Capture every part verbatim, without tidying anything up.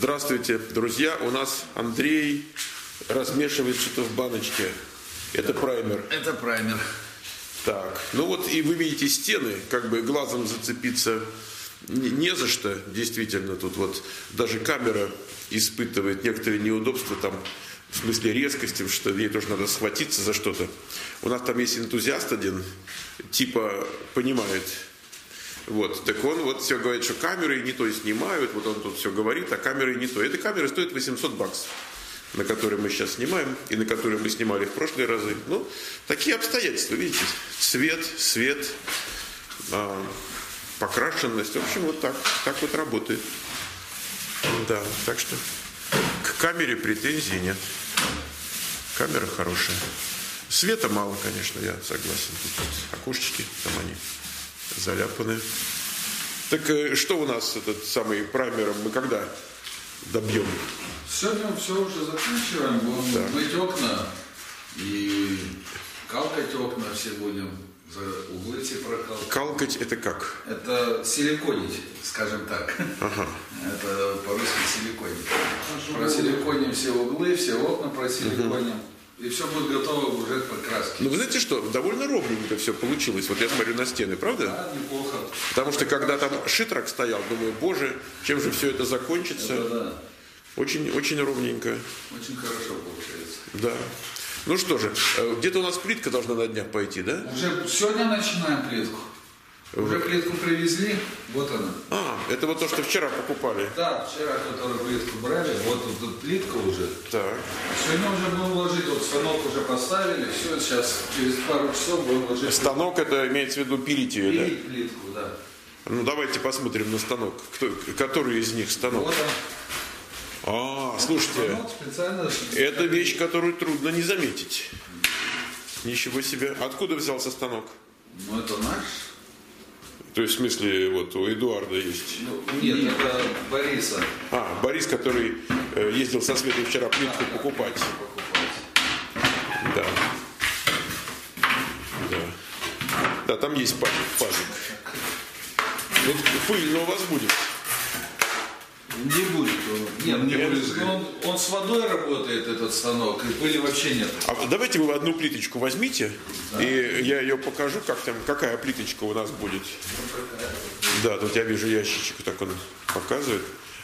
Здравствуйте, друзья. У нас Андрей размешивает что-то в баночке. Это праймер. Это праймер. Так, ну вот и вы видите стены, как бы глазом зацепиться не, не за что. Действительно, тут вот даже камера испытывает некоторые неудобства там, в смысле резкости, что ей тоже надо схватиться за что-то. У нас там есть энтузиаст один, типа понимает. Вот, так он вот все говорит, что камеры не то снимают, вот он тут все говорит, а камеры не то. Эта камера стоит восемьсот баксов, на которой мы сейчас снимаем, и на которой мы снимали в прошлые разы. Ну, такие обстоятельства, видите, цвет, свет, а, покрашенность, в общем, вот так, так вот работает. Да, так что к камере претензий нет. Камера хорошая. Света мало, конечно, я согласен. Тут окошечки, там они заляпаны. Так что у нас этот самый праймером мы когда добьем? Сегодня все уже заканчиваем. Будем да. мыть окна и калкать окна все будем. За углы все прокалкать. Калкать это как? Это силиконить, скажем так. Ага. Это по-русски силиконить. Просиликоним все углы, все окна просиликоним. Угу. И все будет готово уже к покраске. Ну, вы знаете что, довольно ровненько все получилось. Вот я смотрю на стены, правда? Да, неплохо. Потому что когда там шитрак стоял, думаю, боже, чем же все это закончится. Это да. Очень, очень ровненько. Очень хорошо получается. Да. Ну что же, где-то у нас плитка должна на днях пойти, да? Уже сегодня начинаем плитку. Уже плитку привезли, вот она. А, это вот то, что вчера покупали. Да, вчера, которую плитку брали, вот тут, тут плитка уже. Так. Сегодня уже будем ложить, вот станок уже поставили, все, сейчас через пару часов будем ложить. Станок это имеется в виду пилить ее, да? Пилить плитку, да. Ну давайте посмотрим на станок. Кто, который из них станок? Вот он. А, слушайте, специально, это вещь, которую трудно не заметить. Ничего себе. Откуда взялся станок? Ну это наш. То есть, в смысле, вот у Эдуарда есть? Ну, нет, нет, это Бориса. А, Борис, который э, ездил со Светой вчера плитку да, покупать. покупать. Да. Да. Да, там есть пазик. пазик. Вот пыльно у вас будет. Не будет он. Нет, не Нет. будет. Он, он с водой работает, этот станок, и пыли вообще нет. А давайте вы одну плиточку возьмите, да. и я ее покажу, как там, какая плиточка у нас будет. Да, тут я вижу ящичек, так он показывает.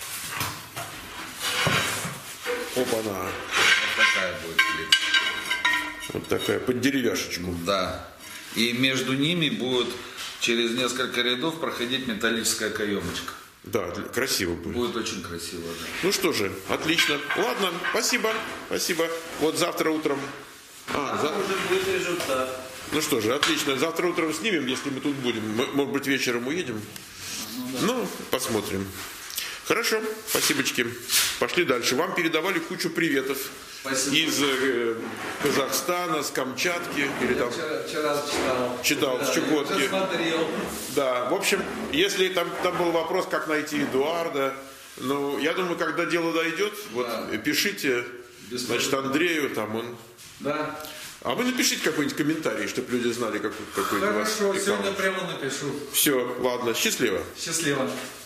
Опа-на. Вот такая будет плитка. Вот такая, под деревяшечку. Да. И между ними будет через несколько рядов проходить металлическая каемочка. Да, красиво будет. Будет очень красиво, да. Ну что же, отлично. Ладно, спасибо, спасибо. Вот завтра утром... А, а за... уже будет результат. Ну что же, отлично. Завтра утром снимем, если мы тут будем. Может быть, вечером уедем? Ну, да. Ну, посмотрим. Хорошо, спасибочки. Пошли дальше. Вам передавали кучу приветов. Спасибо. Из э, Казахстана, с Камчатки. Или там... вчера, вчера читал. Читал, да, с Чукотки. Я смотрел. Да, в общем, если там, там был вопрос, как найти Эдуарда, ну, я думаю, когда дело дойдет, вот, да. пишите, Без значит, проблем. Андрею, там он... Да. А вы напишите какой-нибудь комментарий, чтобы люди знали, какой, какой у вас Хорошо, аккаунт. сегодня прямо напишу. Все, ладно, счастливо. Счастливо.